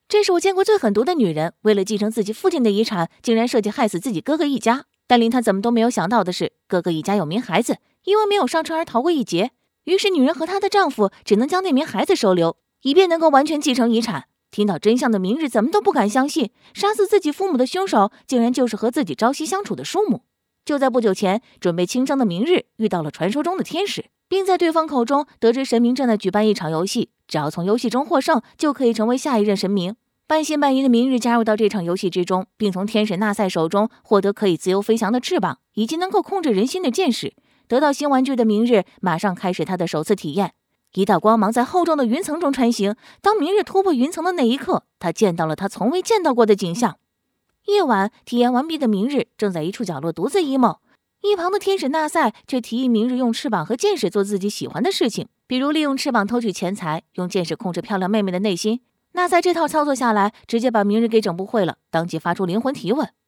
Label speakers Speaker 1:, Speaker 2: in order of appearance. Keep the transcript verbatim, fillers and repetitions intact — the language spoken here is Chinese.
Speaker 1: 这是我见过最狠毒的女人，为了继承自己父亲的遗产，竟然设计害死自己哥哥一家。但令她怎么都没有想到的是，哥哥一家有名孩子，因为没有上车而逃过一劫。于是女人和她的丈夫只能将那名孩子收留，以便能够完全继承遗产。听到真相的明日怎么都不敢相信，杀死自己父母的凶手竟然就是和自己朝夕相处的叔母。就在不久前，准备轻生的明日遇到了传说中的天使，并在对方口中得知神明正在举办一场游戏，只要从游戏中获胜，就可以成为下一任神明。半信半疑的明日加入到这场游戏之中，并从天使纳赛手中获得可以自由飞翔的翅膀，以及能够控制人心的剑矢。得到新玩具的明日马上开始他的首次体验。一道光芒在厚重的云层中穿行，当明日突破云层的那一刻，他见到了他从未见到过的景象。夜晚，体验完毕的明日正在一处角落独自 emo， 一旁的天使纳赛却提议明日用翅膀和剑矢做自己喜欢的事情，比如利用翅膀偷取钱财，用剑矢控制漂亮妹妹的内心。纳赛这套操作下来，直接把明日给整不会了，当即发出灵魂提问：